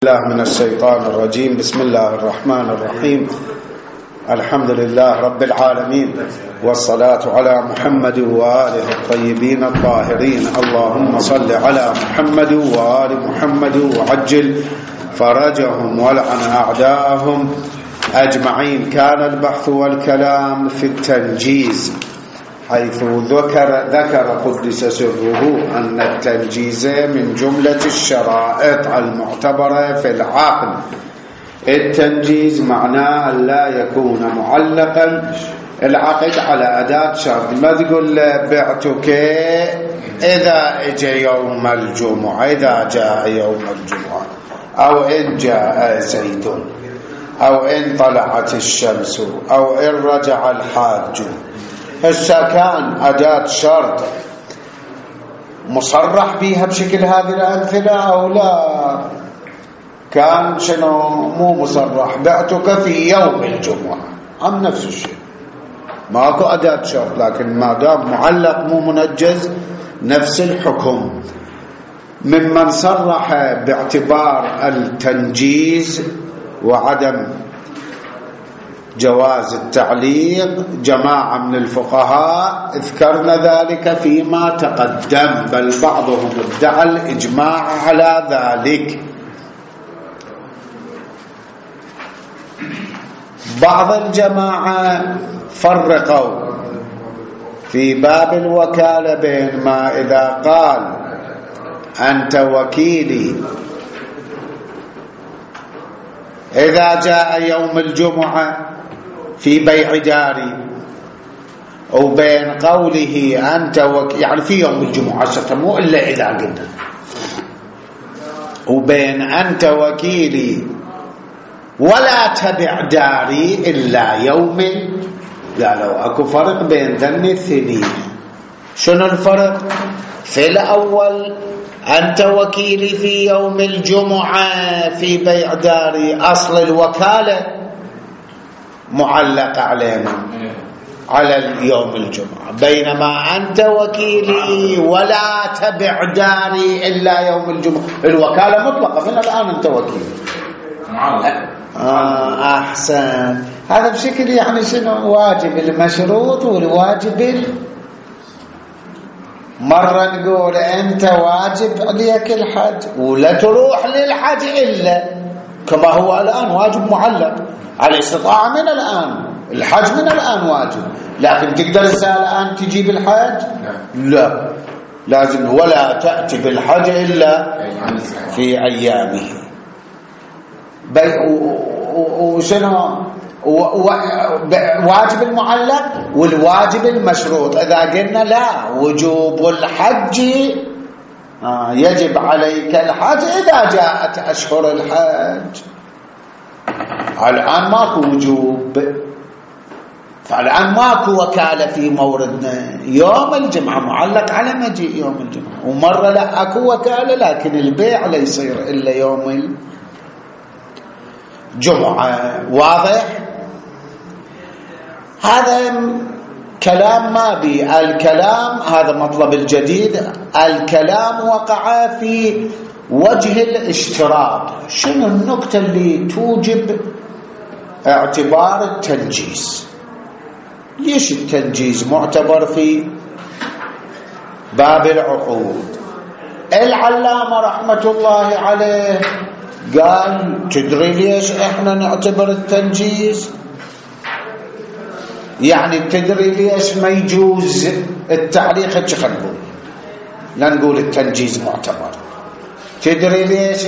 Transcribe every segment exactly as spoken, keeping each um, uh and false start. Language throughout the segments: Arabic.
الله من الشيطان الرجيم. بسم الله الرحمن الرحيم. الحمد لله رب العالمين، والصلاة على محمد وآله الطيبين الطاهرين. اللهم صل على محمد وآل محمد وعجل فرجهم ولعن أعداءهم أجمعين. كان البحث والكلام في التنجيز، حيث ذكر ذكر قدس سره أن التنجيز من جملة الشرائط المعتبرة في العقل. التنجيز معناه أن لا يكون معلقا العقد على أداة شرط. ما تقول بعتك إذا اجى يوم الجمعة، إذا جاء يوم الجمعة، أو إن جاء زيد، أو إن طلعت الشمس، أو إن رجع الحاج. هسه كان أداة شرط مصرح بها بشكل هذه الأمثلة أو لا؟ كان شنو مو مصرح؟ بعتك في يوم الجمعة، عن نفس الشيء، ماكو أداة شرط، لكن ما دام معلق مو منجز نفس الحكم. ممن صرح باعتبار التنجيز وعدم جواز التعليق جماعة من الفقهاء، ذكرنا ذلك فيما تقدم، بل بعضهم ادعى الإجماع على ذلك. بعض الجماعة فرقوا في باب الوكالة بين ما إذا قال أنت وكيلي إذا جاء يوم الجمعة في بيع داري، وبين قوله أنت وك... يعني في يوم الجمعة مو إلا إذا قلنا، وبين أنت وكيلي ولا تبع داري إلا يوم. قالوا أكو فرق بين ذن الثنين. شنو الفرق؟ في الأول أنت وكيلي في يوم الجمعة في بيع داري، أصل الوكالة معلق علينا على اليوم الجمعة، بينما أنت وكيلي ولا تبع داري إلا يوم الجمعة، الوكالة مطلقة من الآن أنت وكيلي. آه أحسن. هذا بشكل يعني شنو واجب المشروط والواجب. مرة نقول أنت واجب عليك الحج ولا تروح للحج إلا كما هو الآن واجب معلق على استطاعة من الآن، الحج من الآن واجب، لكن تقدر الآن تجيب الحج؟ لا، لازم ولا تأتي بالحج إلا في أيامه. وشنو واجب المعلق والواجب المشروط. إذا قلنا لا، وجوب الحج آه يجب عليك الحج إذا جاءت أشهر الحج. الآن ماكو وجوب، فالآن ماكو وكالة في موردنا. يوم الجمعة معلق على مجيء يوم الجمعة، ومرة لا أكو وكالة لكن البيع لا يصير إلا يوم الجمعة. واضح؟ هذا كلام ما بي الكلام، هذا مطلب الجديد. الكلام وقع في وجه الاشتراط. شنو النقطة اللي توجب اعتبار التنجيز؟ ليش التنجيز معتبر في باب العقود؟ العلامة رحمة الله عليه قال تدري ليش احنا نعتبر التنجيز؟ يعني تدري ليش ما يجوز التعليق؟ خلينا لا نقول التنجيز معتبر. تدري ليش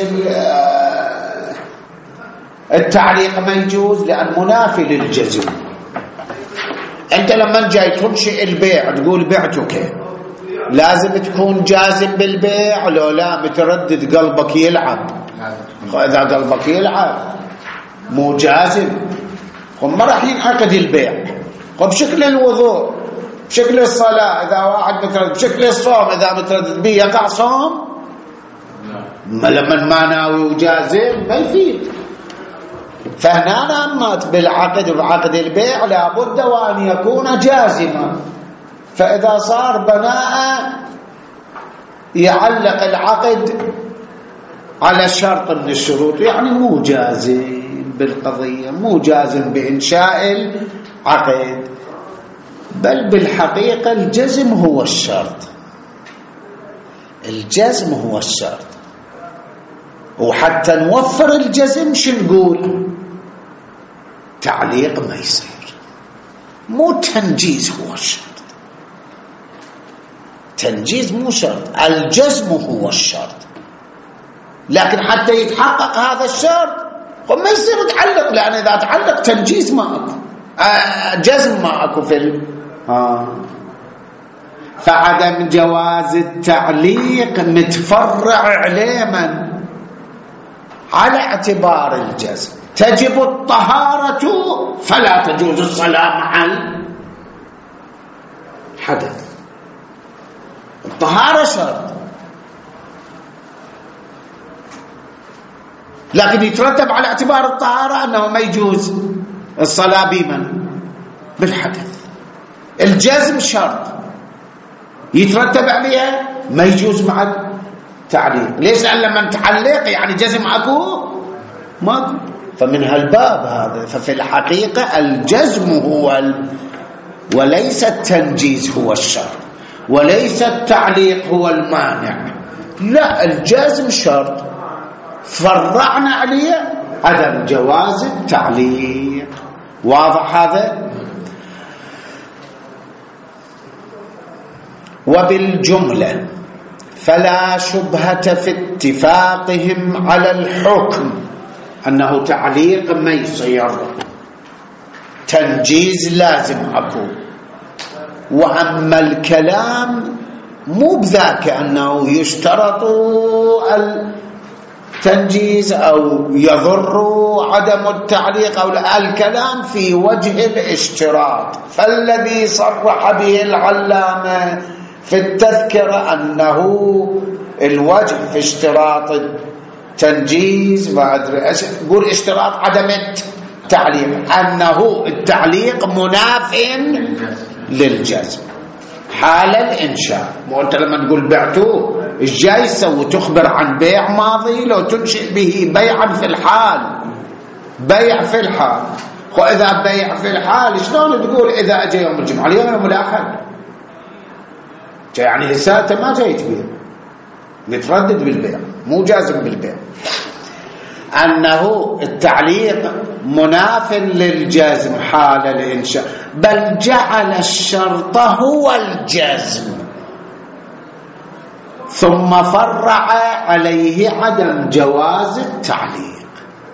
التعليق ما يجوز؟ لأن منافي للجزم. أنت لما جاي تنشئ البيع تقول بعتك، لازم تكون جازم بالبيع لو لا متردد قلبك يلعب. إذا قلبك يلعب مو جازم ما راح ينعقد البيع. وبشكل الوضوء، بشكل الصلاة إذا واحد متردد، بشكل الصوم إذا متردد به يقع صوم؟ لما ما ناوي وجازم ما يفيد. فهنا نمت بالعقد وعقد البيع لابد وأن يكون جازما. فإذا صار بناء يعلق العقد على شرط من الشروط، يعني مو جازم بالقضية، مو جازم بإنشاء العقد، بل بالحقيقة الجزم هو الشرط، الجزم هو الشرط. وحتى نوفر الجزم شو نقول؟ تعليق ما يصير، مو تنجيز هو الشرط، تنجيز مو شرط، الجزم هو الشرط. لكن حتى يتحقق هذا الشرط ما يصير تعلق، لأن إذا تعلق تنجيز ما أكو، آه جزم ما أكو في ال... آه. فعدم جواز التعليق متفرع عليه من؟ على اعتبار الجزم. تجب الطهارة فلا تجوز الصلاة مع الحدث، الطهارة شرط، لكن يترتب على اعتبار الطهارة أنه ما يجوز الصلاة بمن؟ بالحدث. الجزم شرط يترتب عليها ما يجوز مع التعليق. ليش؟ لأن لما تعلق يعني جزم أكو ما، فمن هالباب هذا. ففي الحقيقة الجزم هو ال... وليس التنجيز هو الشرط، وليس التعليق هو المانع، لا، الجزم شرط فرعنا عليه عدم جواز التعليق. واضح هذا؟ وبالجملة فلا شبهة في اتفاقهم على الحكم أنه تعليق ما يصير، تنجيز لازم أكو. وأما الكلام مو بذاك أنه يشترط التنجيز أو يضر عدم التعليق أو لا، الكلام في وجه الاشتراط. فالذي صرح به العلامة في التذكرة أنه الوجه في اشتراط التنجيز ما أدري إيش، يقول اشتراط عدم التعليق، أنه التعليق مناف للجزم حال الإنشاء. مو أنت لما تقول بعتوه إيش جاي تسوي؟ تخبر عن بيع ماضي لو تنشئ به بيعا في الحال، بيع في الحال. وإذا بيع في الحال شلون تقول إذا أجى يوم الجمعة؟ اليوم يوم الأحد، يعني لساته ما جاي تبيع، متردد بالبيع، مو جازم بالبيع. أنه التعليق مناف للجزم حال الإنشاء، بل جعل الشرط هو الجزم ثم فرع عليه عدم جواز التعليق.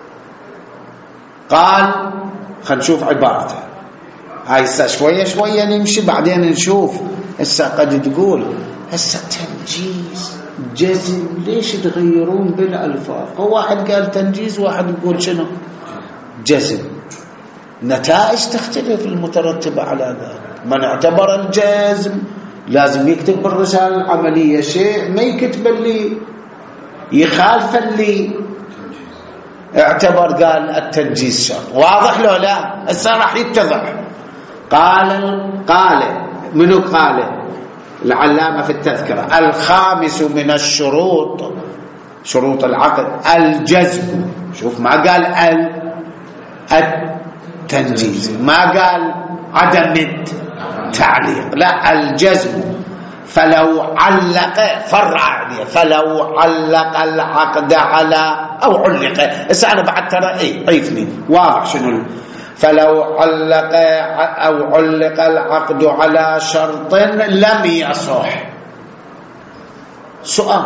قال خلينا نشوف عبارته هاي هسه شوية شوية نمشي، بعدين نشوف هسه قد تقول هسه تنجيز جزم، ليش تغيرون بالألفاظ؟ هو واحد قال تنجيز وواحد يقول شنو؟ جزم. نتائج تختلف المترتبة على ذلك. من اعتبر الجزم لازم يكتب بالرسالة العملية شيء، ما يكتب اللي يخالف اللي اعتبر قال التنجيز شرط. واضح لو لا؟ هسه راح يتضح. قال قال منو قال؟ العلامة في التذكرة: الخامس من الشروط، شروط العقد، الجزم. شوف ما قال التنجيز، ما قال عدم التعليق، لا، الجزم. فلو علق فرع عليه، فلو علق العقد على أو علق، هسه أنا بعد ترى إيه عيفني واضح شنو. فلو علق أو علق العقد على شرط لم يصح. سؤال: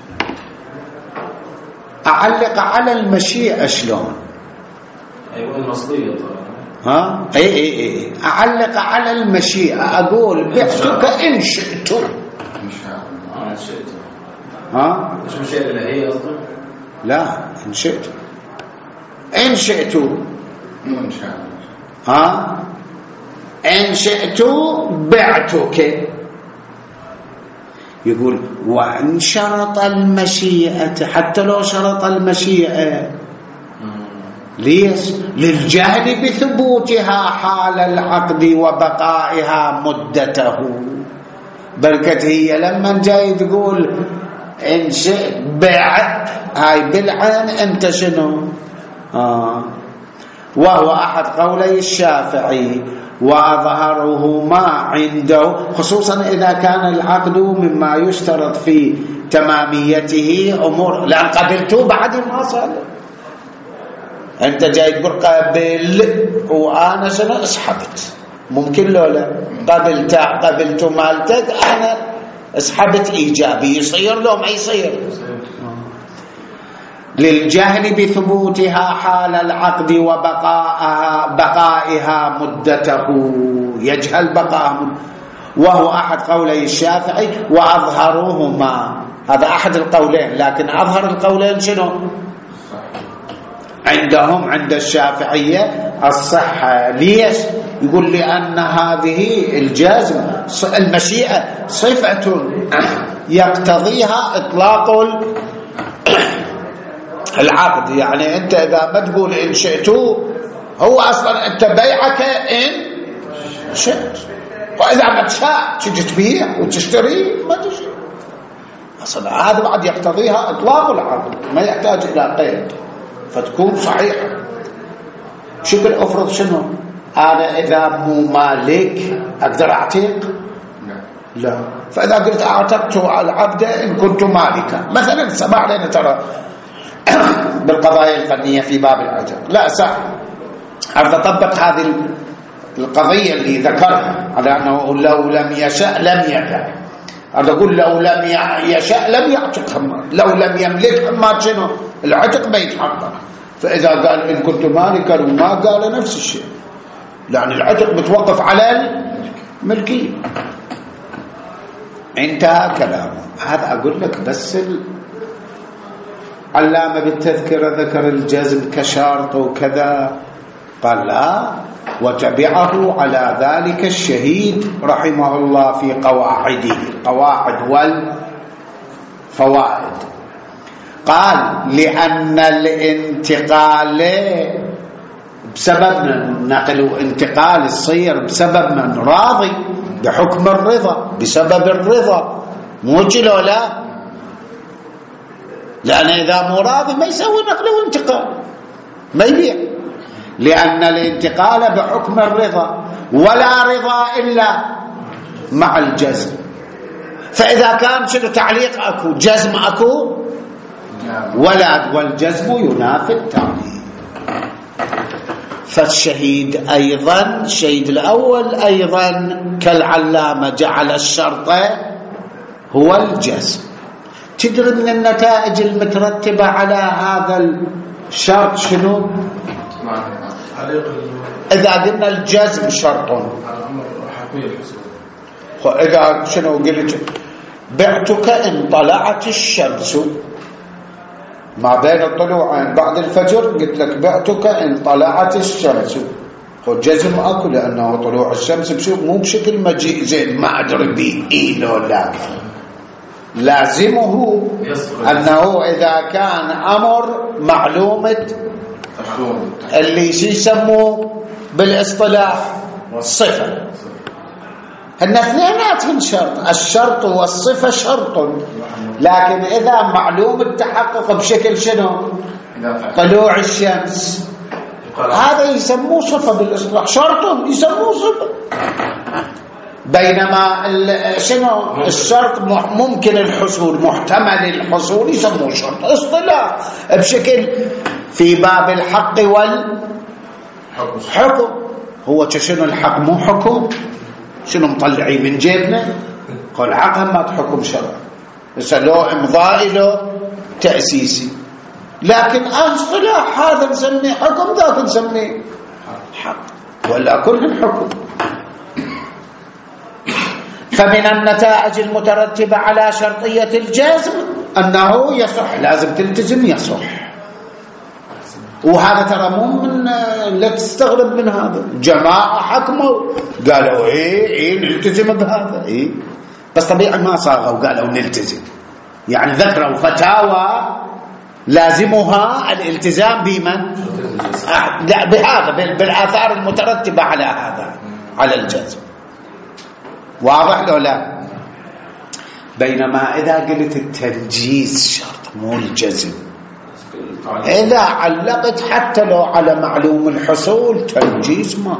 أعلق على المشيئة شلون؟ أيوة المصلية طبعا. ها اي اي اي أعلق على المشيئة، أقول بعتك إن شئت. إن شئت. ها مش مشيئة الإلهية أصلا؟ لا، إن شئت. إن شئت إن شاء الله. ها إن شئت بعتك. يقول وإن شرط المشيئة، حتى لو شرط المشيئة، ليش؟ للجهل بثبوتها حال العقد وبقائها مدته. بركت هي لما جاي تقول إن شئت بع، هاي بالعين أنت شنو؟ آه. وهو أحد قولي الشافعي وأظهره ما عنده، خصوصا إذا كان العقد مما يشترط في تماميته أمور، لأن قبلته بعد ما صار. أنت جاي تقول قبل وأنا شنو اسحبت، ممكن لو لا قبلت قبلت مالتك أنا اسحبت إيجابي، يصير لو ما يصير؟ للجهل بثبوتها حال العقد وبقائها بقائها مدته، يجهل بقائها، وهو أحد قولي الشافعي وأظهرهما، هذا أحد القولين، لكن أظهر القولين شنو عندهم؟ عند الشافعية الصحة. ليش؟ يقول لأن هذه الجزم المشيئة صفة يقتضيها إطلاق العقد، يعني أنت إذا ما تقول إن شئتوا، هو أصلا أنت بيعك إن شئت، وإذا ما تشاء تجي تبيع وتشتري ما تجي، أصلا هذا بعد يقتضيها إطلاق العقد، ما يحتاج إلى قيد، فتكون صحيحة. شكل أفرض شنو؟ أنا إذا مو مالك أقدر أعتق؟ لا. فإذا قلت أعتقت على العبد إن كنت مالكا مثلا، سمع لنا ترى بالقضايا الفنية في باب العتق، لا صح، أريد أطبق هذه القضية اللي ذكرها على أنه لو لم يشاء لم يدع، أريد أقول لو لم يشاء لم يعتق حماد، لو لم يملك حماد شنو؟ العتق ما يتحقق. فإذا قال إن كنت مالكا وما قال نفس الشيء، لأن العتق متوقف على الملكية. انتهى كلامه. هذا أقول لك بس علامة بالتذكرة ذكر الجزم كشرط وكذا، قال لا، وتبعه على ذلك الشهيد رحمه الله في قواعده، القواعد والفوائد، قال لأن الانتقال بسبب من نقل انتقال الصير بسبب من راضي بحكم الرضا، بسبب الرضا، مو كيلو لا، لأن إذا مو راضي ما يسوي نقل وانتقال، ما يبيع، لأن الانتقال بحكم الرضا، ولا رضا إلا مع الجزم. فإذا كان شنو تعليق أكو، جزم أكو، ولا والجزم ينافي التعليق. فالشهيد أيضا، الشهيد الأول أيضا كالعلامة جعل الشرط هو الجزم. تدري من النتائج المترتبة على هذا الشرط شنو؟ إذا قلنا الجزم شرط، إذا شنو قلت بعتك إن طلعت الشمس، ما بين الطلوعين بعد الفجر قلت لك بعتك إن طلعت الشمس، جزم أكو، لأنه طلوع الشمس بشوف مو بشكل مجيء زين ما أدري بيه إيه لو لا، لازمه أنه إذا كان أمر معلومة اللي يسموه بالاصطلاح صفة، هن اثنيناتهم شرط، الشرط والصفة شرط، لكن إذا معلوم التحقق بشكل شنو؟ طلوع الشمس، هذا يسموه صفة بالاصطلاح، شرط يسموه صفة. بينما شنو الشرط ممكن الحصول، محتمل الحصول، يسموه شرط اصطلاح بشكل في باب الحق والحكم. هو شنو الحق مو حكم، شنو مطلعي من جيبنا؟ قال عقل ما تحكم شرع، بس له امضاء له تأسيسي، لكن اصطلاح هذا نسميه حكم، ذاك نسميه حق، ولا كل حكم. فمن النتائج المترتبة على شرطية الجزم أنه يصح، لازم تلتزم يصح. وهذا ترى مو من لا تستغرب من هذا، جماعة حكموا قالوا ايه ايه نلتزم بهذا، ايه بس طبيعي ما صاغوا قالوا نلتزم، يعني ذكروا فتاوى لازمها الالتزام بمن؟ بهذا، بالآثار المترتبة على هذا، على الجزم. واضح لو لا؟ بينما إذا قلت التنجيز شرط مو الجزم، إذا علقت حتى لو على معلوم الحصول تنجيز ما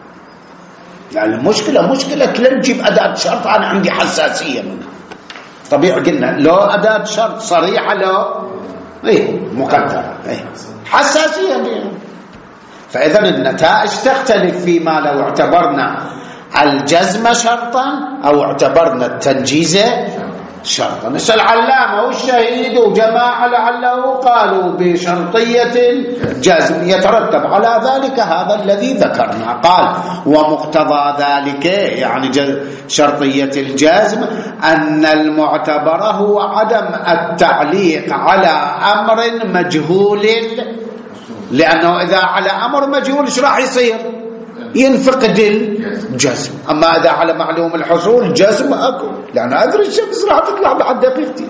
يعني المشكلة مشكلة لا نجيب أداة شرط أنا عندي حساسية منها طبيعي. قلنا لو أداة شرط صريحة لو إيه مقدرة إيه حساسية بيها. فإذا النتائج تختلف فيما لو اعتبرنا الجزم شرطا أو اعتبرنا التنجيز شرطا. نسأل علامة والشهيد وجماعة لعله قالوا بشرطية الجزم، يترتب على ذلك هذا الذي ذكرنا. قال ومقتضى ذلك يعني شرطية الجزم أن المعتبر هو عدم التعليق على أمر مجهول، لأنه إذا على أمر مجهول إيش راح يصير؟ ينفقد الجزم. أما إذا على معلوم الحصول جزم أكو، لأن أدري الشمس راح تطلع بعد دقيقتين.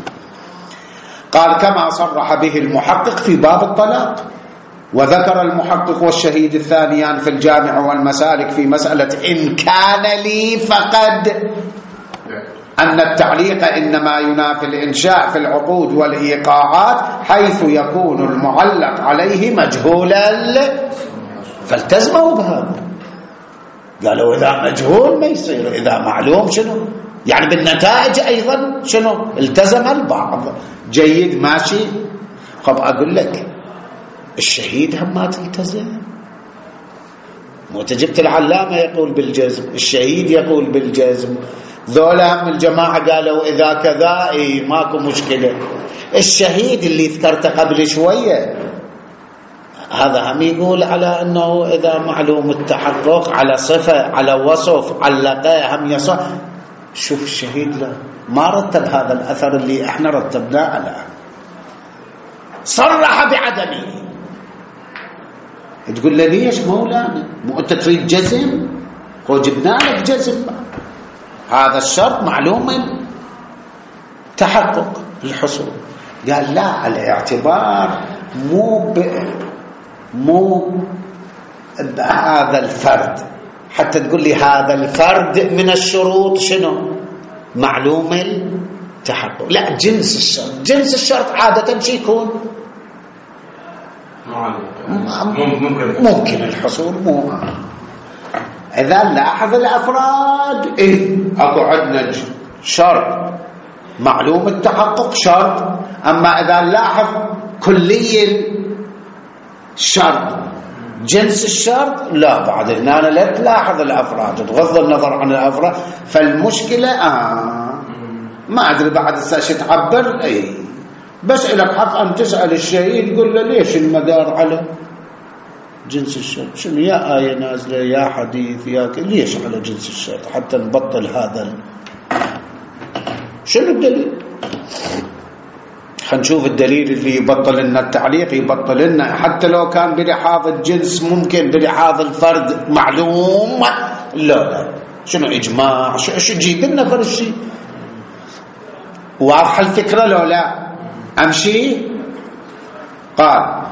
قال كما صرح به المحقق في باب الطلاق. وذكر المحقق والشهيد الثانيان في الجامع والمسالك في مسألة إن كان لي فقد أن التعليق إنما ينافي الإنشاء في العقود والإيقاعات حيث يكون المعلق عليه مجهولا فالتزموا بهذا. قالوا إذا مجهول ما يصير، إذا معلوم شنو يعني بالنتائج أيضا شنو التزم البعض. جيد ماشي. طب أقول لك الشهيد هم ما تلتزم. متجبت العلامة يقول بالجزم، الشهيد يقول بالجزم، ذولا من الجماعة قالوا إذا كذا إيه ماكو مشكلة. الشهيد اللي ذكرته قبل شوية هذا هم يقول على أنه إذا معلوم التحقق على صفة على وصف علقه هم يصح. شوف الشهيد لا ما رتب هذا الأثر اللي احنا رتبناه على صرح بعدمه. تقول لي ليش مولانا مو أنت تريد جزم وجبنا لك جزم. هذا الشرط معلوم تحقق الحصول. قال لا الاعتبار مو ب... مو بهذا الفرد حتى تقول لي هذا الفرد من الشروط شنو معلوم التحقق، لا جنس الشرط. جنس الشرط عادة شي يكون ممكن ممكن الحصول مو. إذا لاحظ الأفراد إيه أكو عندنا شرط معلوم التحقق شرط. أما إذا لاحظ كلي الشرط جنس الشرط لا بعد هنا لا تلاحظ الأفراد تغض النظر عن الأفراد. فالمشكلة آه ما أدري بعد الساشة تعبر إيه بس إلك حق أن تسأل الشهيد يقول له ليش المدار على جنس الشرط؟ شنو يا آية نازلة يا حديث يا ك... ليش على جنس الشرط حتى نبطل هذا ال... شنو الدليل؟ خنشوف الدليل اللي يبطل لنا التعليق. يبطل لنا حتى لو كان بلحاظ الجنس ممكن بلحاظ الفرد معلوم لا لا شنو إجماع شو تجيب لنا فرد شيء واضح الفكرة لو لا أمشي. قال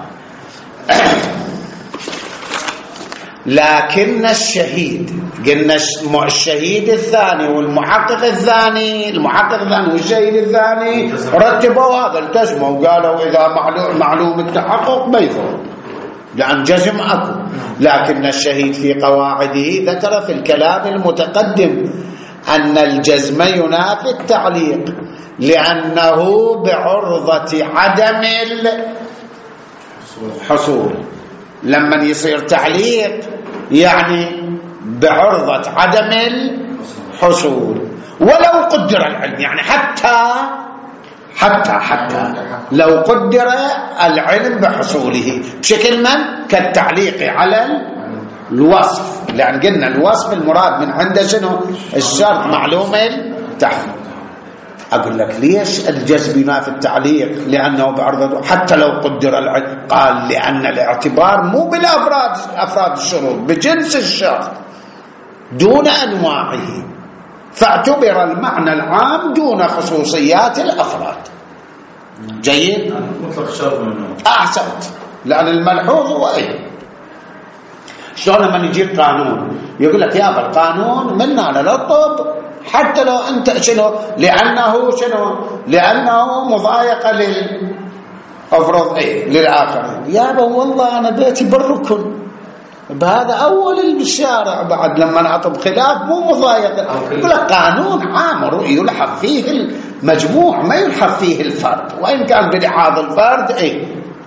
لكن الشهيد قلنا الشهيد الثاني والمحقق الثاني المحقق الثاني والشهيد الثاني رتبوا هذا التزموا وقالوا إذا معلوم, معلوم التحقق ما يضر لأن جزم أكو. لكن الشهيد في قواعده ذكر في الكلام المتقدم أن الجزم ينافي التعليق لأنه بعرضة عدم الحصول. لما يصير تعليق يعني بعرضة عدم الحصول ولو قدر العلم يعني حتى حتى حتى لو قدر العلم بحصوله بشكل من كالتعليق على الوصف. لأن قلنا الوصف المراد من عنده شنو الشرط معلوم التحقيق. أقول لك ليش الجزم ينافي التعليق؟ لأنه بعرضه حتى لو قدر العلم. قال لأن الاعتبار مو بالأفراد أفراد الشروط بجنس الشرط دون أنواعه فاعتبر المعنى العام دون خصوصيات الأفراد. جيد؟ مطلق شرط منه أحسنت. لأن الملحوظ هو إيه شلون لما يجيب قانون يقول لك يا القانون منا على الطب حتى لو أنت شنو، لأنه شنو، لأنه مضايقة لل أفرض إيه للآخرين. يابا والله أنا بيتي بالركن، بهذا أول الشارع بعد لما نعطب خلاف مو مضايقة. يقول لك قانون عام يلحظ فيه المجموع ما يلحظ فيه الفرد، وإن كان بلحاظ الفرد إيه.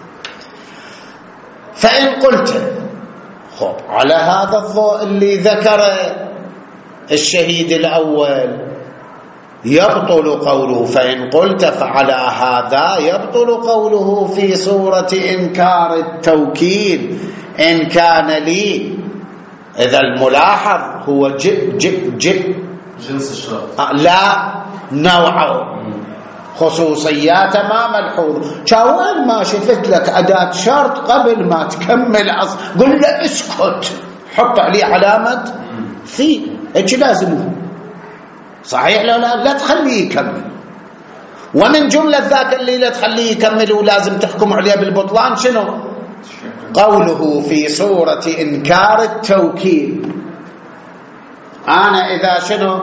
فإن قلت خب على هذا الضوء اللي ذكره الشهيد الأول يبطل قوله، فإن قلت فعلى هذا يبطل قوله في صورة إنكار التوكيد إن كان لي. إذا الملاحظ هو جئ جئ جئ جنس الشرط لا نوعه خصوصيات ما ملحوظ. شاوين ما شفت لك أداة شرط قبل ما تكمل أصل قل له اسكت، حط عليه علامة في ايش لازمه صحيح لا لا لا تخليه يكمل. ومن جملة ذاك اللي لا تخليه يكمل ولازم تحكم عليه بالبطلان شنو؟ قوله في صورة إنكار التوكيد. أنا إذا شنو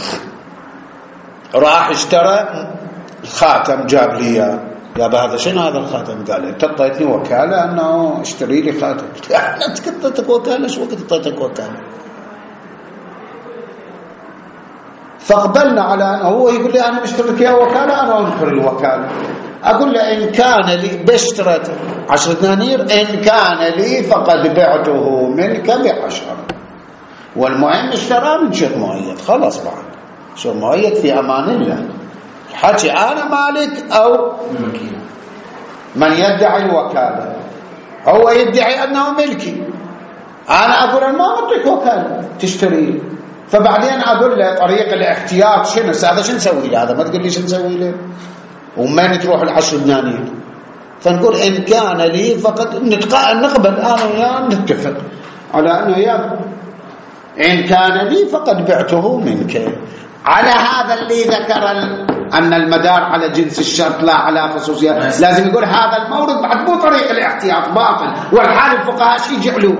راح اشترى الخاتم جاب لي يا بهذا شنو هذا الخاتم؟ قال انت اعطيتني وكالة انه اشتري لي خاتم. انت كنت اعطيتك وكالة؟ شو وقت اعطيتك وكالة؟ فاقبلنا على انه هو يقول لي انا مشتري لك يا وكالة، انا انكر الوكالة. اقول له ان كان لي باشتريت عشرة دنانير، ان كان لي فقد بعته منك بعشرة. والمهم اشترى من شيخ مؤيد، خلاص بعد شيخ مؤيد في امان الله. حكي انا مالك او من يدعي الوكالة، هو يدعي انه ملكي، انا اقول ما اعطيك وكالة تشتري. فبعدين اقول له طريق الاحتياط شنو هذا، شو نسوي له هذا؟ ما تقول لي شو نسوي له، ومن تروح العشر دنانير. فنقول ان كان لي فقط نقبل انا وياه نتفق على انه يا ان كان لي فقد بعته منك. على هذا اللي ذكر أن المدار على جنس الشرط لا على خصوصيات، لازم يقول هذا المورد بعد مو طريق الاحتياط باطل. والحال الفقهاء شي يجعلوا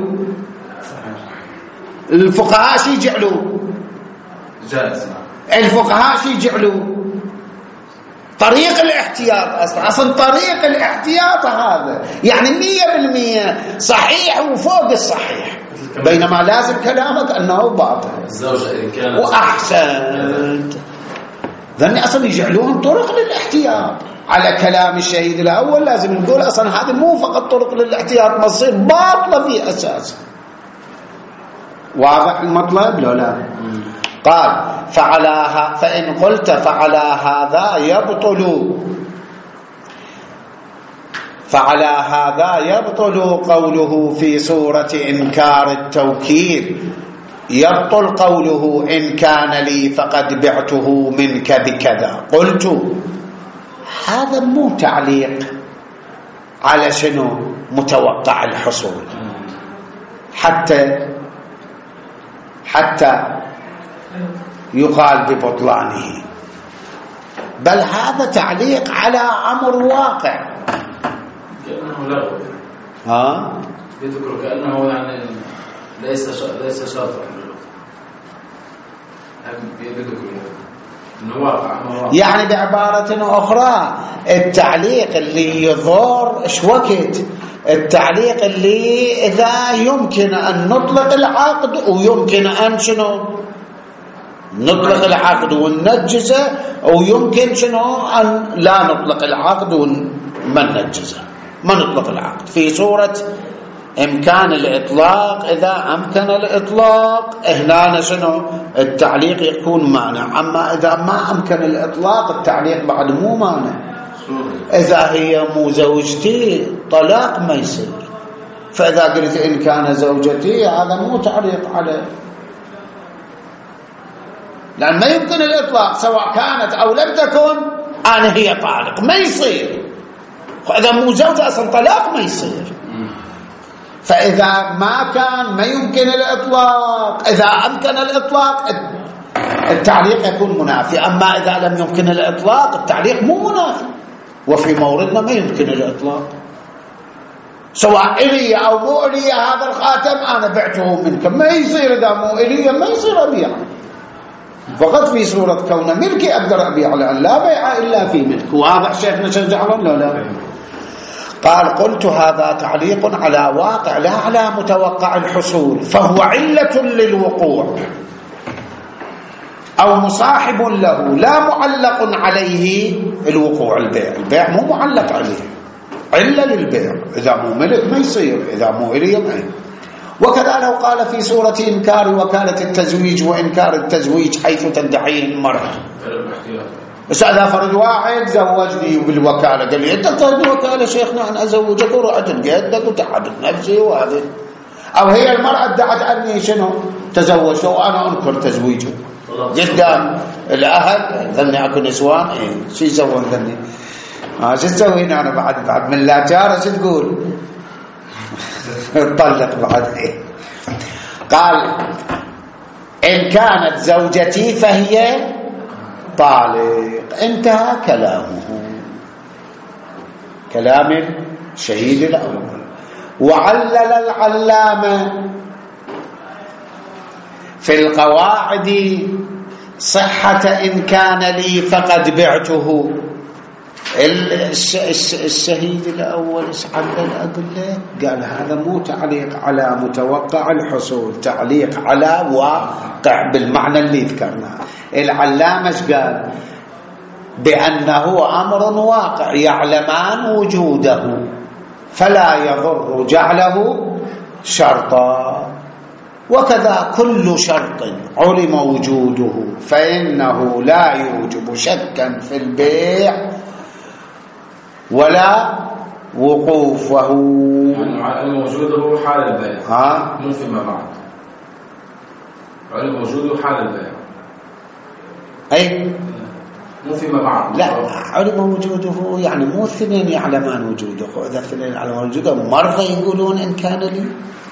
الفقهاء شي يجعلوا جائز، الفقهاء شي يجعلوا طريق الاحتياط. أصلا أصلا طريق الاحتياط هذا يعني مية بالمية صحيح وفوق الصحيح، بينما لازم كلامك أنه باطل. الزوجة إن كانت وأحسنت ذني أصلا يجعلون طرق للاحتياط. على كلام الشهيد الأول لازم نقول أصلا هذه مو فقط طرق للاحتياط، مصير باطلة في أساس. واضح المطلب لو لا؟ قال فعلى فإن قلت فعلى هذا يبطل فعلى هذا يبطل قوله في سورة إنكار التوكيد، يبطل قوله إن كان لي فقد بعته منك بكذا. قلت هذا مو تعليق على شنو متوقع الحصول حتى حتى يقال ببطلانه، بل هذا تعليق على أمر واقع. كأنه لغو ها يذكر كأنه يعني ليس ش... ليس شرطا يعني بعبارة أخرى التعليق اللي يظهر ايش وقت التعليق اللي إذا يمكن أن نطلق العقد ويمكن أن شنو نطلق العقد وننجزه، ويمكن شنو أن لا نطلق العقد وما ننجزه، ما نطلق العقد في صورة إمكان الإطلاق. إذا أمكن الإطلاق هنا شنو التعليق يكون مانع. أما إذا ما أمكن الإطلاق التعليق بعد مو مانع. إذا هي مو زوجتي طلاق ما يصير. فإذا قلت إن كان زوجتي هذا مو تعليق عليه، لأن ما يمكن الإطلاق سواء كانت أو لم تكن. أنا هي طالق ما يصير. فإذا مو زوجة أصلا طلاق ما يصير. فإذا ما كان ما يمكن الإطلاق، إذا أمكن الإطلاق التعليق يكون منافي. أما إذا لم يمكن الإطلاق التعليق مو منافي. وفي موردنا ما يمكن الإطلاق سواء إلي أو مو إلي هذا الخاتم أنا بعته منك ما يصير. إذا مو إلي ما يصير أبيع. فقط في صورة كونه ملكي أقدر أبيع، لأن لا بيع إلا في ملك. واضح شيخنا شيخ جعفر لا لا؟ قال قلت هذا تعليق على واقع لا على متوقع الحصول، فهو علة للوقوع أو مصاحب له لا معلق عليه الوقوع. البيع البيع مو معلق عليه، علة للبيع. إذا مو ملك ما يصير، إذا مو إلي ما. وكذا لو قال في سورة إنكار وكالة التزويج وإنكار التزويج حيث تدعيه المرأة. بس هذا فرد واحد زوجني بالوكالة، قال لي أنت طالب وكالة شيخنا أن أزوجك ورأت جدك وتحدث نفسي وهذا. أو هي المرأة ادعت أني شنو تزوجت وأنا أنكر تزويجه قدام الأهل، ظني أكو نسوان إيه شو يسوون ظني آه شو تسوين أنا بعد بعد من لا جارة شو تقول طلق بعد إيه. قال إن كانت زوجتي فهي طالق. انتهى كلامه، كلام الشهيد الأول. وعلل العلامة في القواعد صحة إن كان لي فقد بعته. الشهيد الأول علل أدلة، قال هذا مو تعليق على متوقع الحصول، تعليق على واقع بالمعنى اللي ذكرناه. العلامة قال بأنه أمر واقع يعلمان وجوده فلا يضر جعله شرطا، وكذا كل شرط علم وجوده فإنه لا يوجب شكا في البيع ولا وقوفه. يعني علم وجوده حال البيع ها مو فيما بعد. علم وجوده حال البيع أي مو فيما بعد. لا علم وجوده يعني مو اثنين يعلمان وجوده. إذا اثنين يعلمان وجوده مرضى يقولون إن كان لي،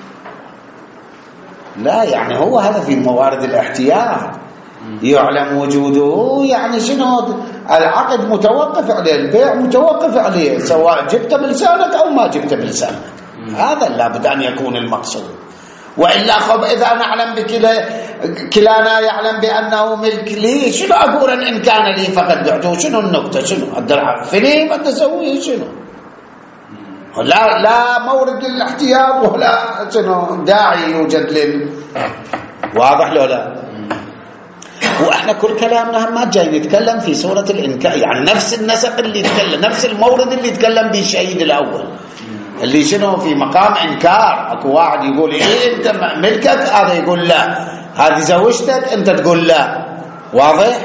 لا يعني هو هذا في موارد الاحتياط يعلم وجوده. يعني شنو العقد متوقف عليه، البيع متوقف عليه سواء جبت بلسانك أو ما جبت بلسانك. هذا لابد أن يكون المقصود. وإلا خب إذا نعلم بكلا كلانا يعلم بأنه ملك لي، شنو أقول إن كان لي فقد بعته؟ شنو النقطة؟ شنو أقدر فيلم أتسويه؟ شنو لا لا مورد للاحتياط ولا شنو داعي يوجد لل. واضح لو لا؟ واحنا كل كلامنا ما جاي نتكلم في سورة الإنكار، يعني نفس النسق اللي يتكلم، نفس المورد اللي يتكلم به الشهيد الأول اللي شنو في مقام إنكار. اكو واحد يقول إيه أنت ملكك، هذا يقول لا، هذه زوجتك أنت تقول لا. واضح؟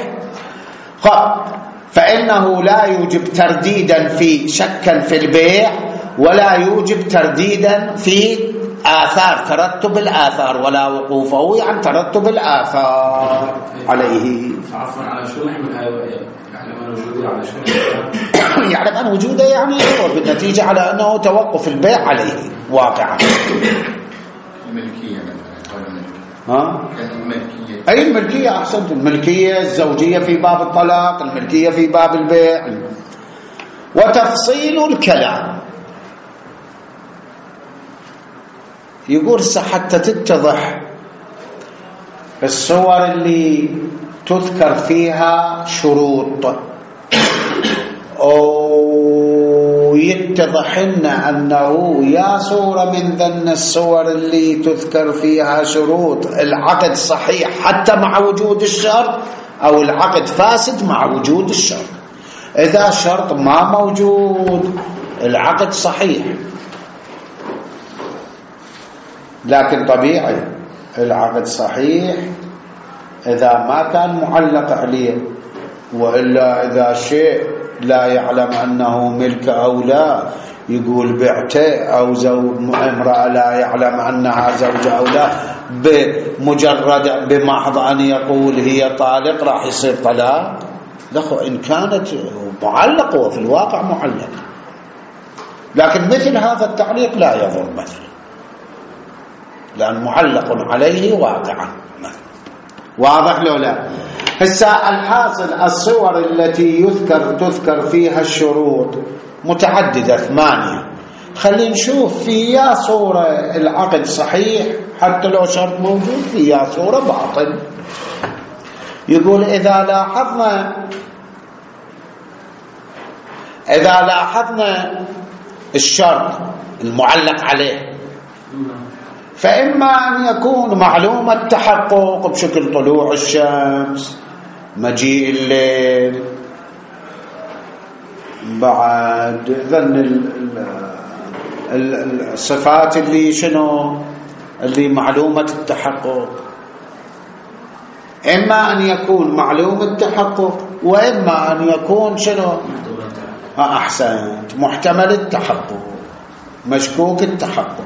فإنه لا يوجب ترديدا في شكا في البيع ولا يوجب ترديدا في آثار ترتب الآثار ولا وقوفه، يعني ترتب الآثار عليه. عفوا على شو نحمل هاي يعلم أن وجوده على شو يعلم أن وجوده يعني هو بالنتيجة على أنه توقف البيع عليه واقعا. الملكية مثلا ها؟ الملكية أي الملكية أحسنت، الملكية الزوجية في باب الطلاق، الملكية في باب البيع. وتفصيل الكلام يقول حتى تتضح الصور اللي تذكر فيها شروط أو يتضح لنا أنه يا صورة من ذن الصور اللي تذكر فيها شروط العقد صحيح حتى مع وجود الشرط، أو العقد فاسد مع وجود الشرط. إذا الشرط ما موجود العقد صحيح، لكن طبيعي العقد صحيح إذا ما كان معلق عليه. وإلا إذا شيء لا يعلم أنه ملك أو لا يقول بعته، أو زوج امرأة لا يعلم أنها زوجة أو لا، بمجرد بمحض أن يقول هي طالق راح يصير طلاق. لخو إن كانت معلقة وفي الواقع معلق، لكن مثل هذا التعليق لا يضر مثلا، لأن معلق عليه واقعا. واضح لو لا؟ هسه الحاصل الصور التي يذكر تذكر فيها الشروط متعددة ثمانية. خلينا نشوف في يا صورة العقد صحيح حتى لو شرط موجود، في يا صورة باطل. يقول إذا لاحظنا إذا لاحظنا الشرط المعلق عليه فإما أن يكون معلوم التحقق بشكل طلوع الشمس، مجيء الليل، بعد ذن الصفات اللي شنو اللي معلومة التحقق. إما أن يكون معلوم التحقق وإما أن يكون شنو أحسنت محتمل التحقق، مشكوك التحقق.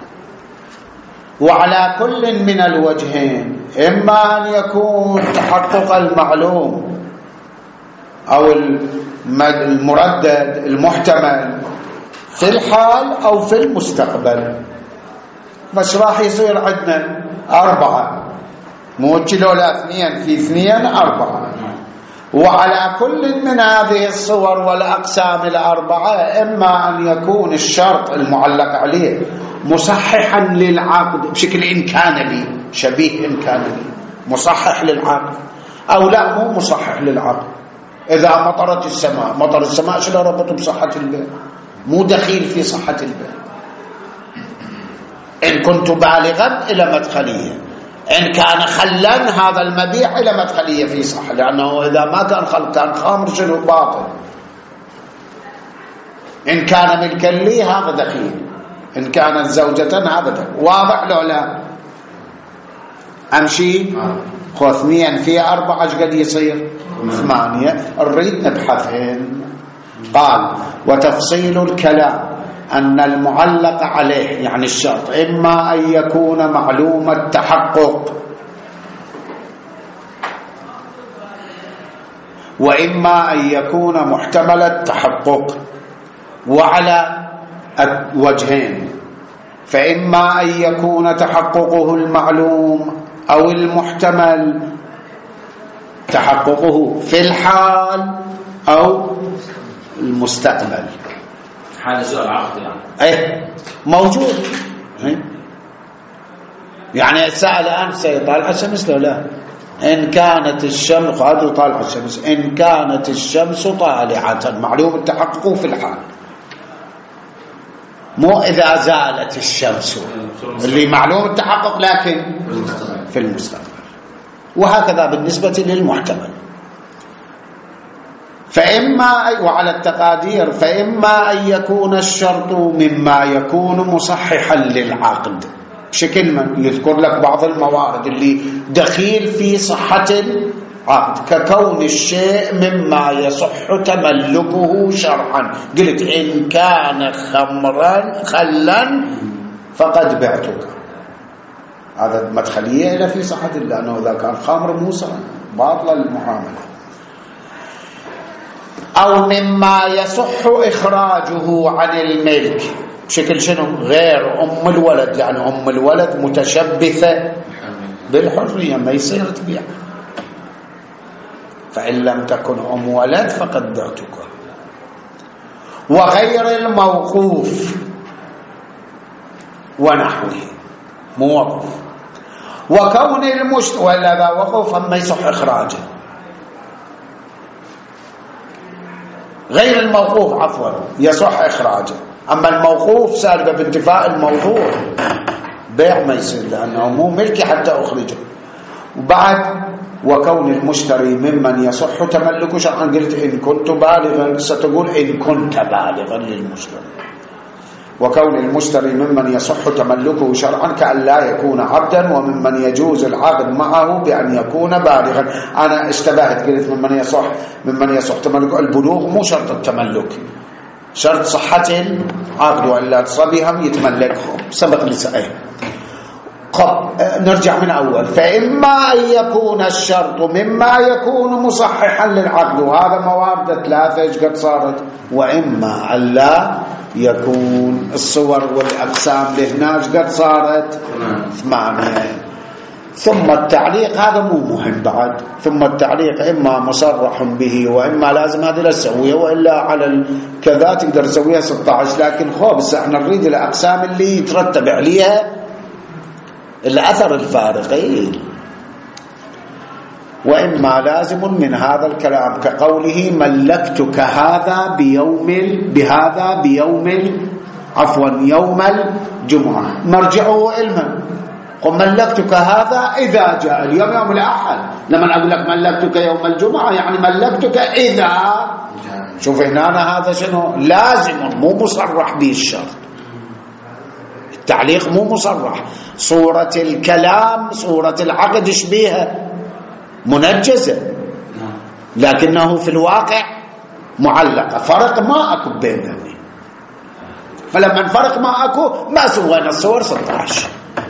وعلى كل من الوجهين، إما أن يكون تحقق المعلوم أو المردد المحتمل في الحال أو في المستقبل. بس راح يصير عندنا أربعة، مو كيلو لا اثنين، في اثنين أربعة. وعلى كل من هذه الصور والأقسام الأربعة إما أن يكون الشرط المعلق عليه مصححا للعقد بشكل إمكاني، شبيه إمكاني، مصحح للعقد، أو لا مو مصحح للعقد. إذا مطرت السماء، مطر السماء شنو ربط بصحة البيع؟ مو دخيل في صحة البيع. إن كنت بالغا إلى مدخلية، إن كان خلا هذا المبيع إلى مدخلية في صحة، لأنه إذا ما كان خل كان خامر شنو باطل. إن كان ملكا لي هذا دخيل، إن كانت زوجة هذا دخيل. واضح لو لا؟ أمشي خو اثنين في أربعة ايش قد يصير؟ ثمانية. نريد نبحثهن. قال وتفصيل الكلام أن المعلق عليه يعني الشرط إما أن يكون معلوم التحقق وإما أن يكون محتمل التحقق، وعلى وجهين، فإما أن يكون تحققه المعلوم أو المحتمل تحققه في الحال أو المستقبل. حال سؤال عقد يعني ايه موجود. يعني سأل الآن سيطالع الشمس لو لا؟ إن كانت الشمس قادوا طالع الشمس، إن كانت الشمس طالعة معلوم التحقق في الحال، مو إذا زالت الشمس اللي معلوم التحقق لكن في المستقبل. وهكذا بالنسبة للمحتمل. فإما وعلى التقادير فإما أن يكون الشرط مما يكون مصححا للعقد بشكل من يذكر لك بعض الموارد اللي دخيل في صحة العقد، ككون الشيء مما يصح تملكه شرعا. قلت إن كان خمرا خلا فقد بعتك، هذا مدخلية إلى في صحة، لأنه إذا كان خمر موسى باطل المعاملة. أو مما يصح إخراجه عن الملك بشكل شنو غير أم الولد، يعني أم الولد متشبثة بالحرية ما يصير تبيع. فإن لم تكن أم ولد فقد بعتك. وغير الموقوف ونحوه موقف. وكون المشت ولا ذا وقوف ما يصح إخراجه. غير الموقوف عفوا يصح إخراجه، أما الموقوف سالبه بانتفاء الموضوع بيع ما يصير لأنه مو ملكي حتى أخرجه. وبعد وكون المشتري ممن يصح تملكه شرعا، قلت إن كنت بالغا، ستقول إن كنت بالغا للمشتري. وكون المشتري ممن يصح تملكه شرعا كأن لا يكون عبدا، وممن يجوز العقد معه بأن يكون بالغا. أنا اشتبهت قلت ممن يصح ممن يصح تملكه، البلوغ مو شرط التملك، شرط صحة العقد، وإلا صبيهم يتملكهم سبق لسائه. نرجع من أول. فإما أن يكون الشرط مما يكون مصححا للعقد، وهذا موارد ثلاثة ايش قد صارت، وإما أن لا يكون. الصور والأقسام لهنا ايش قد صارت ثمانية. ثم التعليق هذا مو مهم بعد. ثم التعليق إما مصرح به وإما لازم هذه لا تسويها، وإلا على كذا تقدر تسويها ستة عشر. لكن خبز احنا نريد الأقسام اللي يترتب عليها الأثر الفارق. وإما لازم من هذا الكلام كقوله ملكتك هذا بيوم بهذا بيوم عفوا يوم الجمعة، مرجعه علما. وملكتك هذا إذا جاء اليوم يوم الأحد، لما أقول لك ملكتك يوم الجمعة يعني ملكتك إذا. شوف هنا هذا شنو؟ لازم مو مصرح به الشرط، التعليق مو مصرح. صورة الكلام صورة العقد شبيهة منجزة، لكنه في الواقع معلقة، فرق ما أكو بينهم. فلما الفرق ما أكو ما سوينا الصور ستة عشر.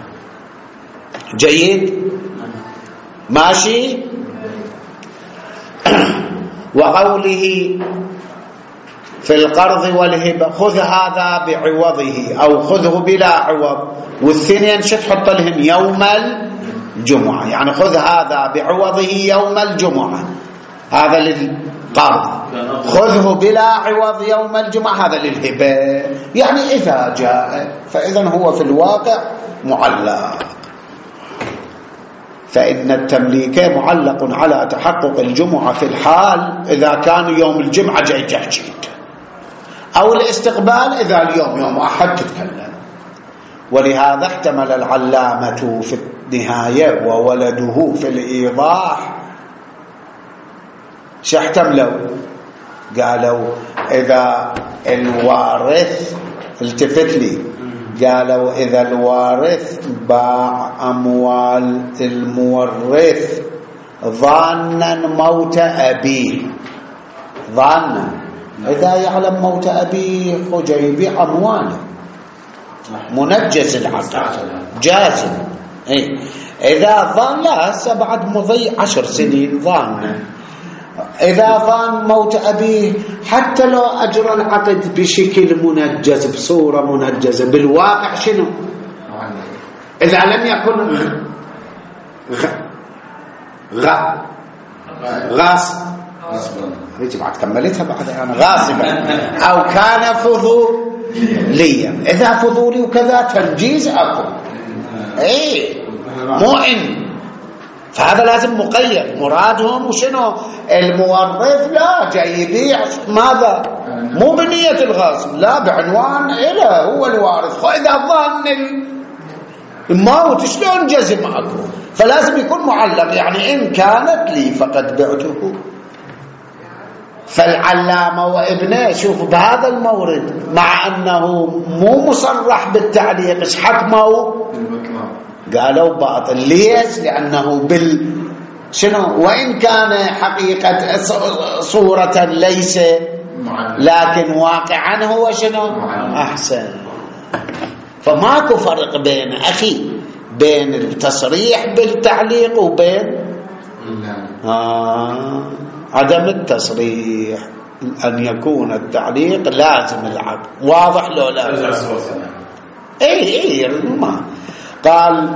جيد ماشي. وقوله في القرض والهبة خذ هذا بعوضه أو خذه بلا عوض، والثنين شو تحط لهم؟ يوم الجمعة، يعني خذ هذا بعوضه يوم الجمعة، هذا للقرض. خذه بلا عوض يوم الجمعة هذا للهبة، يعني إذا جاء. فإذا هو في الواقع معلق. فإن التمليك معلق على تحقق الجمعة في الحال إذا كان يوم الجمعة جاي جهجيد، أو الاستقبال إذا اليوم يوم أحد تتكلم. ولهذا احتمل العلامة في النهاية وولده في الإيضاح شو احتملوا؟ قالوا إذا الوارث، التفت لي، قالوا إذا الوارث باع أموال المورث ظانا موت أبيه، ظانا إذا يعلم موت أبيه خجي يبيع أمواله، منجز العقد جازم. إيه؟ إذا ظن لا هسه بعد مضي عشر سنين ظانا، إذا ظن موت أبيه حتى لو أجرى العقد بشكل منجز بصورة منجزة، بالواقع شنو؟ إذا لم يكن غ غ غاصب، هيك بعد كملتها بعد أنا غاصبا، أو كان فضوليا. إذا فضولي وكذا تنجيز أكو، إيه مو إن. فهذا لازم مقيد. مرادهم وشنو؟ المورث لا جاي يبيع ماذا؟ مو بنية الغاصب، لا بعنوان إله هو الوارث. فإذا ظن الموت شلون جزم أكو؟ فلازم يكون معلق، يعني إن كانت لي فقد بعته. فالعلامة وابنه شوف بهذا المورد مع أنه مو مصرح بالتعليق إيش حكموا؟ قالوا باطل. ليش؟ لأنه بال شنو؟ وإن كان حقيقة صورة ليس، لكن واقعا هو شنو؟ أحسن. فماكو فرق بين أخي بين التصريح بالتعليق وبين آه عدم التصريح. أن يكون التعليق لازم العقد. واضح لو لا؟ اي اي ما قال.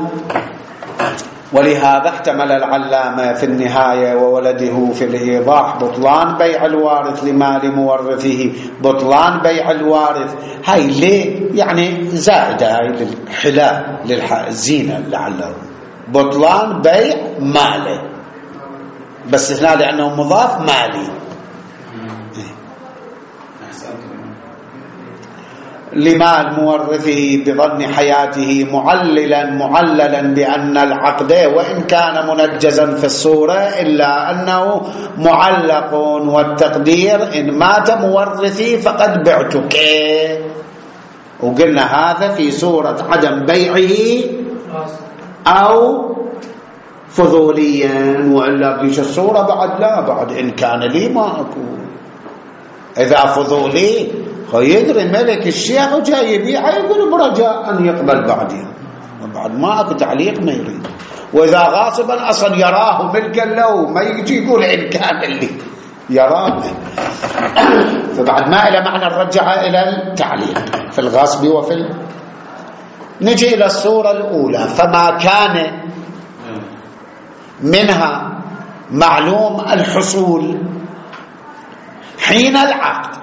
ولهذا احتمل العلامة في النهاية وولده في الإيضاح بطلان بيع الوارث لمال مورثه. بطلان بيع الوارث هاي ليه؟ يعني زائدة هاي للحلال للزينة لعله. بطلان بيع ماله، بس هنا لأنه مضاف مالي. لمال مورثه بظن حياته معللا معللا بأن العقد وإن كان منجزا في الصورة إلا أنه معلق، والتقدير إن مات مورثي فقد بعتك. وقلنا هذا في صورة عدم بيعه أو فضوليا، وإلا بيش الصورة بعد لا، بعد إن كان لي ما أكون. إذا فضولي يدري ملك الشيخ وجاي يبيعه يقول برجاء أن يقبل بعدين، بعد ما أكو تعليق ما يريد. وإذا غاصبا أصلا يراه ملكا له ما يجي يقول إن كان اللي يراه، فبعد ما إلى معنى الرجعة إلى التعليق في الغاصب وفي ال... نجي إلى الصورة الأولى. فما كان منها معلوم الحصول حين العقد.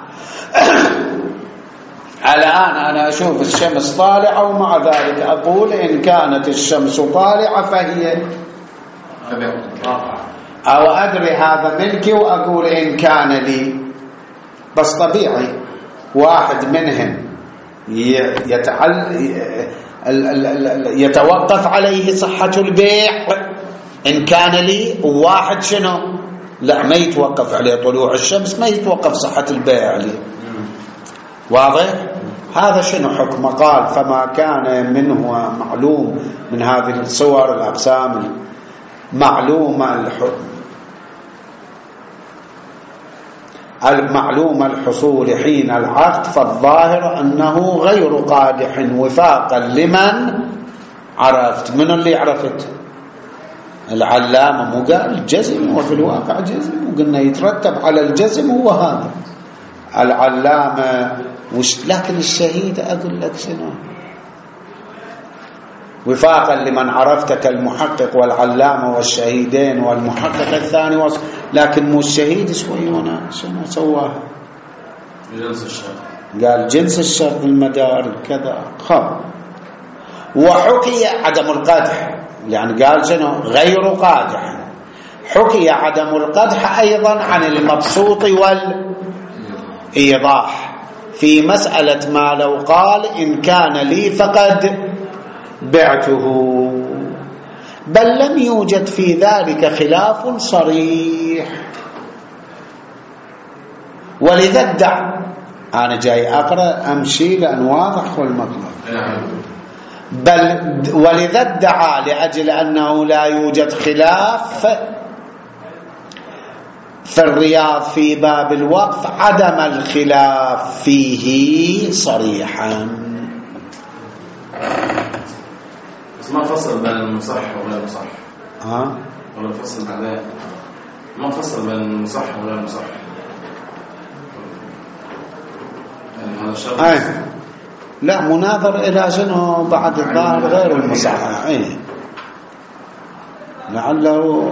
الآن أنا أشوف الشمس طالعة ومع ذلك أقول إن كانت الشمس طالعة فهي أو أدري هذا ملكي وأقول إن كان لي. بس طبيعي واحد منهم يتعل يتوقف عليه صحة البيع إن كان لي، وواحد شنو لا ما يتوقف عليه طلوع الشمس، ما يتوقف صحة البيع عليه. واضح؟ هذا شنو حكمه؟ قال فما كان منه معلوم من هذه الصور الأقسام المعلومة الحكم المعلوم الحصول حين العقد، فالظاهر أنه غير قادح وفاقا لمن عرفت. من اللي عرفت؟ العلامة. مو قال جزم، وفي الواقع جزم، وقلنا يترتب على الجزم هو هذا العلامة. وش لكن الشهيد أقول لك شنو؟ وفاقا لمن عرفت كالمحقق والعلامة والشهيدين والمحقق الثاني وصف. لكن مو الشهيد شوي هنا شنو سواه؟ جنس الشرط. قال جنس الشرط المدار كذا خب. وحكي عدم القدح، يعني قال شنو غير قادح. حكي عدم القدح أيضا عن المبسوط والإيضاح في مسألة ما لو قال إن كان لي فقد بعته، بل لم يوجد في ذلك خلاف صريح. ولذا ادعى، أنا جاي أقرأ أمشي لأن واضح والمطلب، بل ولذا ادعى لأجل أنه لا يوجد خلاف في الرياض في باب الوقف عدم الخلاف فيه صريحا. بس ما فصل بين المصح ولا المصح. ها؟ ولا فصل بعدين ما فصل بين المصح ولا المصح. يعني هذا شرط. أي لا مناظر إلى شنو بعد الظاهر غير المصح. أي لعله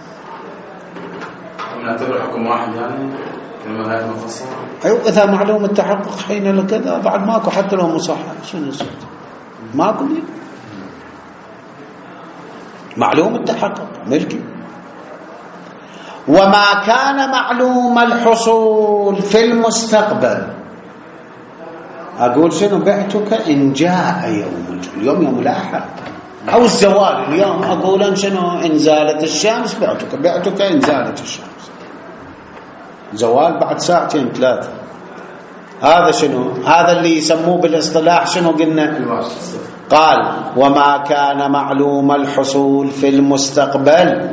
نعتبر حكم واحد يعني لما لا يتفصل. أيوة إذا معلوم التحقق حين لكذا بعد ماكو حتى لو مصح شنو يصير؟ ماكو لي معلوم التحقق ملكي. وما كان معلوم الحصول في المستقبل، أقول شنو بعتك إن جاء يوم اليوم يوم الأحد أو الزوال اليوم، أقول إن شنو إن زالت الشمس بعتك بعتك إن زالت الشمس، زوال بعد ساعتين ثلاثة. هذا شنو؟ هذا اللي يسموه بالاصطلاح شنو قلنا؟ قال وما كان معلوم الحصول في المستقبل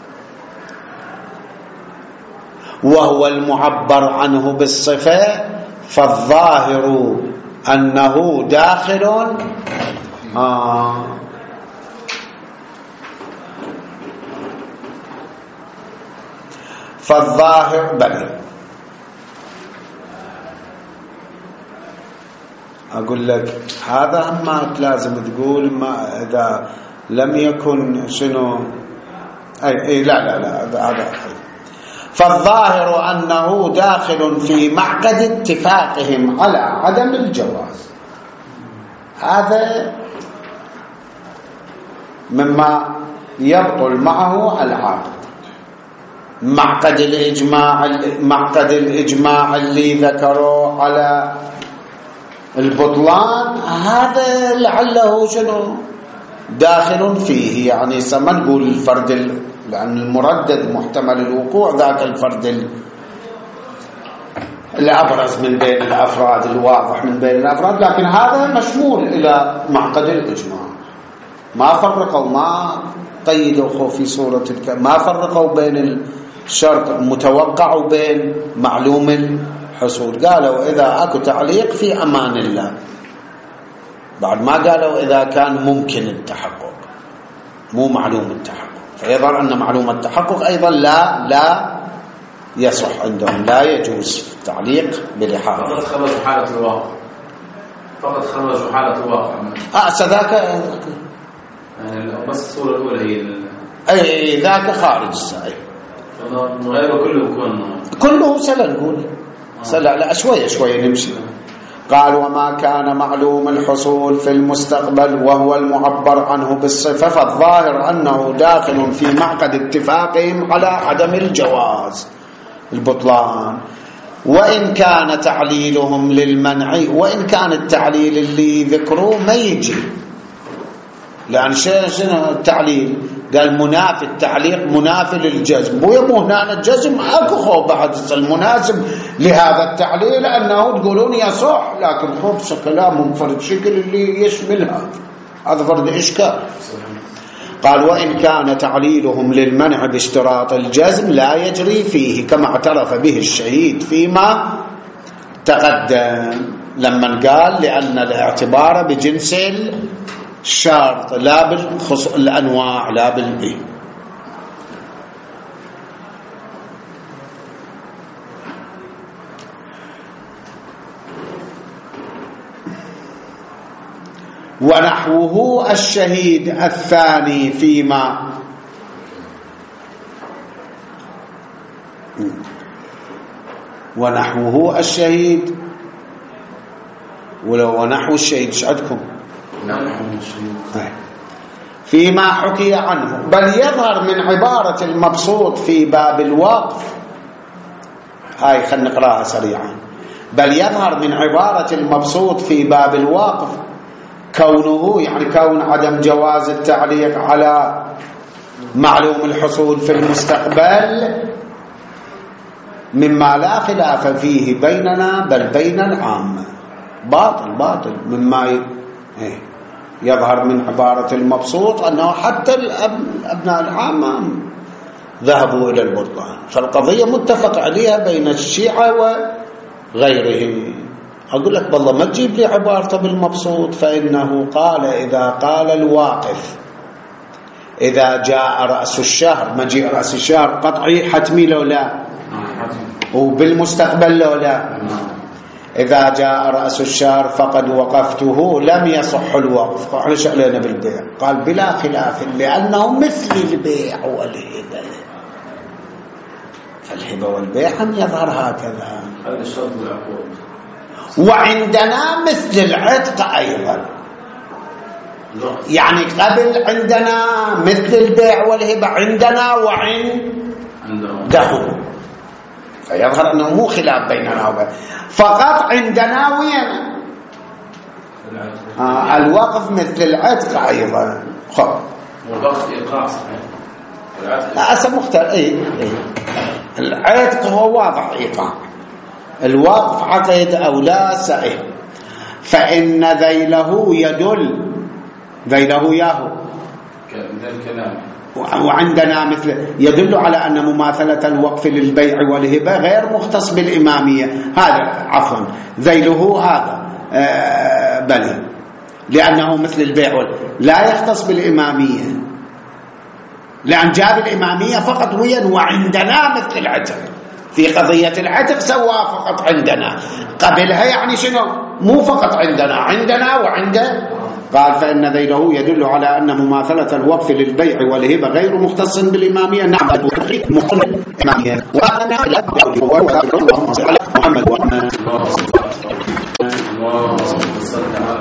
وهو المعبر عنه بالصفة، فالظاهر أنه داخل آه فالظاهر بل أقول لك هذا ما لازم تقول ما إذا لم يكن شنو أي, أي لا لا لا هذا. فالظاهر أنه داخل في معقد اتفاقهم على عدم الجواز. هذا مما يبطل معه العقد. معقد الإجماع معقد الإجماع اللي ذكروا على البطلان هذا لعله شنو داخل فيه، يعني سما نقول الفرد لأن المردد محتمل الوقوع ذاك الفرد الأبرز من بين الأفراد الواضح من بين الأفراد، لكن هذا مشمول إلى معقد الإجماع. ما فرقوا ما قيدوا في صورة الك... ما فرقوا بين الشرط المتوقع وبين معلوم الحصول. قالوا إذا أكو تعليق في أمان الله، بعد ما قالوا إذا كان ممكن التحقق مو معلوم التحقق، فيظهر أن معلوم التحقق أيضا لا لا يصح عندهم، لا يجوز التعليق بلحاظ. فقط خرجوا حالة الواقع فقط خرجوا حالة الواقع أعسى ذاك يعني بس الصورة الأولى هي ال... أي ذاك خارج السائل غيره كله يكون كله سلا نقول سلا لا شوية شوية نمشي. قال وما كان معلوم الحصول في المستقبل وهو المعبر عنه بالصفة فالظاهر أنه داخل في معقد اتفاقهم على عدم الجواز البطلان، وإن كان تعليلهم للمنع، وإن كان التعليل اللي ذكروه ما يجي، لأن شنو التعليل؟ قال منافي التعليق منافي للجزم، بويا مو هنا الجزم اكو خو بعد المناسب لهذا التعليل أنه تقولون يصح، لكن خبص كلام منفرد شكل اللي يشمل هذا هذا فرد إشكال. قال وإن كان تعليلهم للمنع باشتراط الجزم لا يجري فيه كما اعترف به الشهيد فيما تقدم لما قال لأن الاعتبار بجنس الشرط لا بالأنواع لا بالبي. ونحوه الشهيد الثاني فيما ونحوه الشهيد ولو ونحو الشهيد ايش عندكم؟ فيما حكي عنه بل يظهر من عبارة المبسوط في باب الوقف، هاي خلينا نقراها سريعا. بل يظهر من عبارة المبسوط في باب الوقف كونه يعني كون عدم جواز التعليق على معلوم الحصول في المستقبل مما لا خلاف فيه بيننا بل بين العامة، باطل باطل مما يظهر من عبارة المبسوط أنه حتى الأبناء العامة ذهبوا إلى البطلان، فالقضية متفق عليها بين الشيعة وغيرهم. أقول لك بالله ما تجيب لي عبارته بالمبسوط، فإنه قال إذا قال الواقف إذا جاء رأس الشهر، مجيء رأس الشهر قطعي حتمي لو لا، وبالمستقبل لو لا، إذا جاء رأس الشهر فقد وقفته لم يصح الوقف. قال علينا بالبيع، قال بلا خلاف لأنه مثل البيع والهبة، فالهبة والبيع هم يظهر هكذا. هذا الشرط والعقود. وعندنا مثل العتق أيضا، يعني قبل عندنا مثل البيع والهبة عندنا وعندهم، فيظهر أنه مو خلاف بيننا وبين، فقط عندنا وين آه الوقف مثل العتق أيضا. خب والوقف إيقاع صحيح، أسا مختلف. إيه؟ إيه؟ العتق هو واضح إيقاع، الوقف عقد أو لا سائل، فإن ذيله يدل ذيله ياهو الكلام، وعندنا مثل يدل على أن مماثلة الوقف للبيع والهبة غير مختص بالإمامية. هذا عفوا ذيله هذا آه بل لأنه مثل البيع لا يختص بالإمامية، لأن جاب الإمامية فقط وين وعندنا مثل العتق، في قضية العتق سوا فقط عندنا، قبلها يعني شنو مو فقط عندنا عندنا وعنده. قال فإن ذيله يدل على أن مماثلة الوقف للبيع والهبة غير مختص بالإمامية. نعم مختص بالإمامية وأنا محمد وأنا